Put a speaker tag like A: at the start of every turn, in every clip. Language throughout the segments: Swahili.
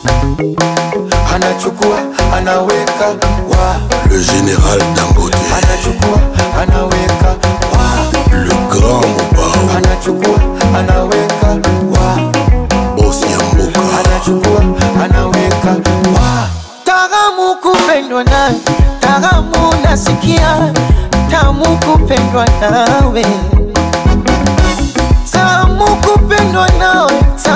A: anachukua anaweka wa.
B: Le général Dangote
A: Anachukua anaweka wa.
B: Le grand Mobao
A: Anachukua anaweka wa.
B: Boss Yamboka
A: Anachukua anaweka wa. Tamu kupendwa nawe, tamu nasikia, tamu kupendwa nawe, tamu kupendwa nawe,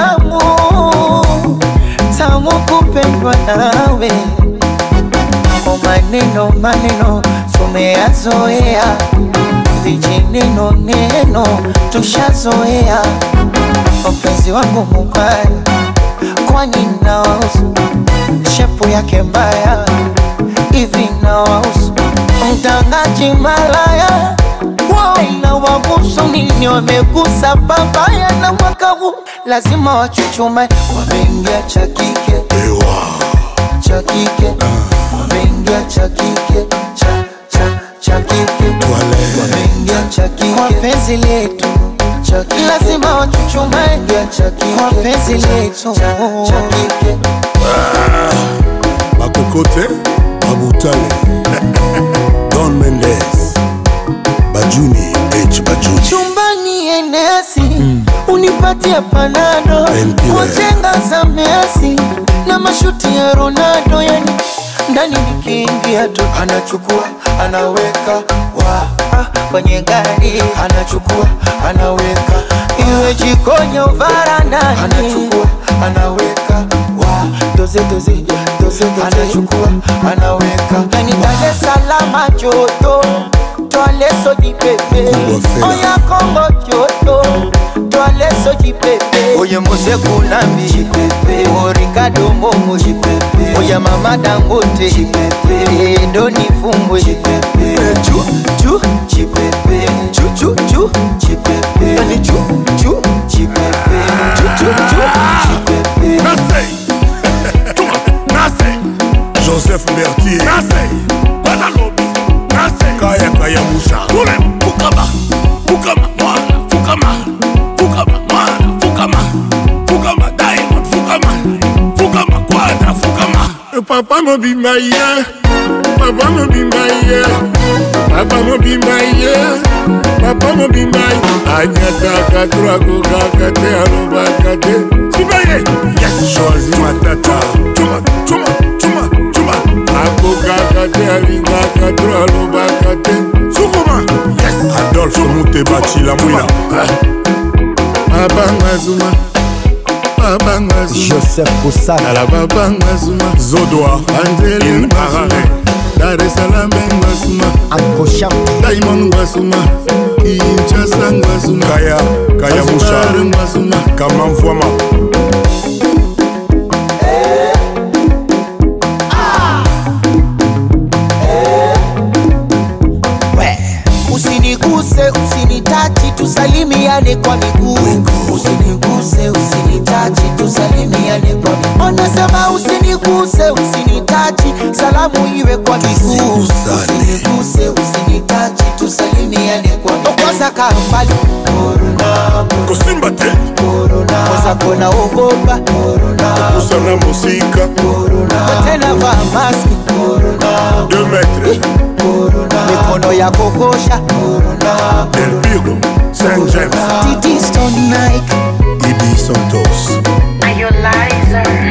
A: tamu kupendwa nawe. O maneno maneno tumeyazoea, vijineno neno tushazoea. Mpenzi wangu mubaya, kwani nawahusu? Shepu yake mbaya, hivi nawahusu? Mtangaji malaya, inawahusu nini? Wamegusa babaya na mwaka huu lazima wachuchume. Wameingia cha kike, cha kike, wameingia cha kike, cha kike, wameingia cha kike. Kwa penzi letu lazima wachuchume, kwa penzi letu cha kike.
B: Bakokote Babutale Don Mendes Bajuni H Bajuni
A: Chumbani enesi unipatia panado, kujenga za Messi na mashuti ya Ronaldo. Yani ndani nikiingia tu anachukua anaweka wa. Kwenye gari anachukua anaweka, iwe jikoni au varandani anachukua anaweka wa. Doze anachukua anaweka. Yani Dar es Salaam joto, toale soji pepe. Oya Kongo joto, toale soji pepe. Oye Mose Kunambi jipepe, o Ricardo Momo jipepe, oya Mama Dangote jipepe, ndo nifungwe jipepe. Chu jipepe, chu jipepe, yani chu jipepe, chu jipepe.
B: Joseph Berthier
C: Banalobi
B: Kaya Moussa
C: Fukama mwana Fukama Diamond Fukama Quadra Fukama.
B: Papa mobimba yeah, Papa mobimba yeah, Papa mobimba yeah, Papa mobimba Anyata katura kuka kate aluba kate Sibaye yes Choisi matata Chuma Akuka kate alinga katura aluba kate Sukuma yes Adolphe Moutebachi la mouina Papa Mazuma
D: Joseph Koussana
B: la Baba Mazuma Zodoa Angeli Mazuma Dar es Salaam Mazuma
D: Ankosham
B: Diamond Mazuma Kinshasa Mazuma Kaya Moussa Mazuma Kamamfouama
A: Usiniguse, usinitachi, tusalimiane kwa miguu. Usiniguse, usinitachi, tusalimiane kwa miguu. Onasema usiniguse, usinitachi, salamu iwe kwa miguu. Usiniguse, usinitachi, tusalimiane kwa miguu. Okoza kambali Corona,
B: Kosimba te
A: Corona, koza kona ogopa Corona,
B: Usana musika
A: Corona, tena vaa maski Corona,
B: 2 metres
A: Corona, mikono ya kokosha Corona,
B: Del Pigo Saint James
A: Titi Stone Nike
B: Ibi Santos
E: Are you liar?